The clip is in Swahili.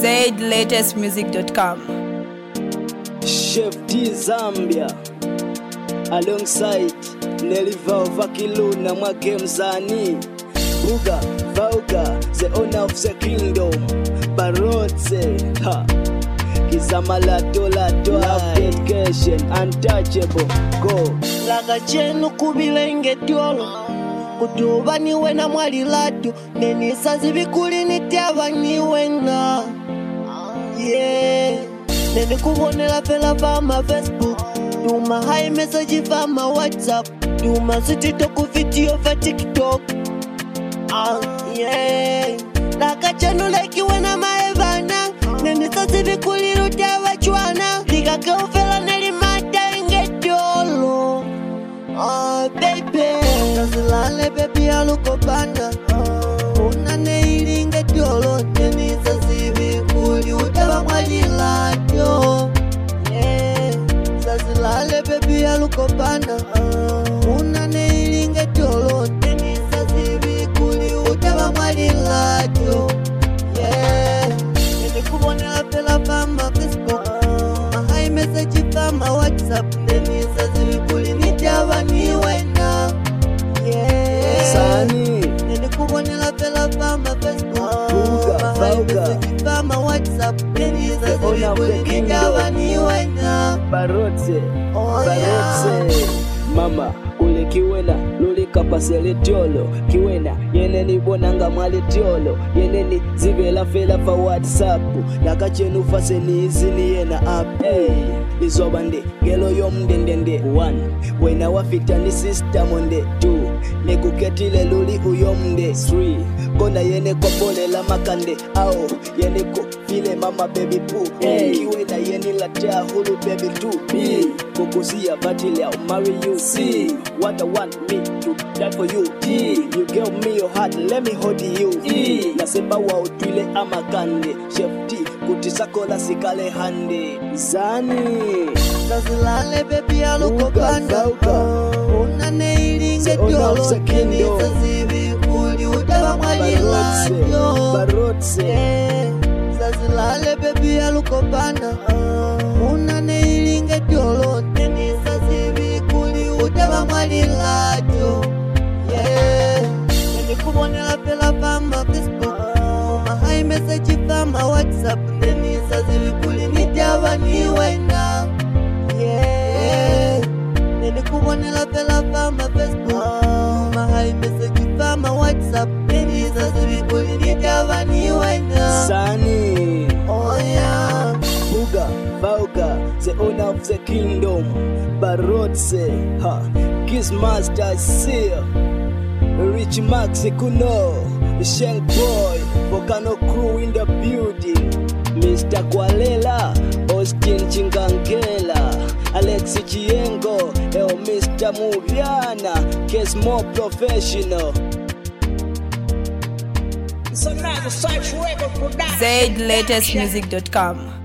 ZLatestmusic.com. Chef D Zambia alongside Neliva Vakiluna Mwake Mzani Buga Vauga, the owner of the kingdom Barotse ha Kizamala dola doa dedication untouchable go Laga chenu kubilenge tiolo Kutuba niwe na mwali latu Nenisa zibikuli nitiaba niwe na Yeah Nene kubonela fela vama Facebook Duma high message vama WhatsApp Duma sitito ku video va TikTok Yeah Laga chenu like wena maevana Nenisa zibikuli nitiaba chwana Liga keufela nelimata inge tiolo Baby Kazilale baby aluko banda Unane ilinge tiolo Nenisa zibikuli utaba mwali lato Yeah Kazilale baby aluko banda Unane ilinge tiolo Nenisa zibikuli utaba mwali lato Yeah Nene kubonela pela fama Facebook Mahai message fama WhatsApp Nenisa zibikuli nitiaba niwe na Yeah Sani Nene kubonela pela fama Facebook Buga Vauga Fama WhatsApp Nenisa zibikuli nitiaba niwe na Barotse Oh, Barotse Mama ule kiwena luli kapasele tiolo Kiwena yene ni bonanga mwale tiolo Yene ni zivela fela fa WhatsApp Laka chenu fase ni izini yena up Hey Izobande gelo yomdendende 1 Wena wafita ni system onde 2 Nekuketile luli uyomde 3 Kona yene kopole la makande Ao yene ko file mama baby poo Hey Kiwena yene latea hulu baby 2 Kukusia batile I'll marry you C what I want me to die for you G you give me your heart let me hold you E naseba wa utwile amakande Chef D kutisakola sikale hande Zani Kazilale baby aluko Buga banda Vauga Unane ilinge The owner of tiolo the kingdom. Nenisa zibikuli utaba mwali lato Barotse Yeah Kazilale baby aluko banda Unane ilinge tiolo Nenisa zibikuli utaba mwali lato Yeah Nene kubonela pela fama Facebook Mahai message fama WhatsApp Nenisa zibikuli nitiaba niwe na Yeah Nene kubonela pela fama Facebook Mahai message fama WhatsApp Nenisa zibikuli nitiaba niwe na Sani Oh yeah Buga Vauga, the owner of the kingdom Barotse ha Kiss Master Seal Rich Max Kuno Shank Boy Volcano Crew in the building Mr. Kwalela Austin Chingangela Alex Chiengo Mr. Muviana Case more professional ZLatestmusic.com.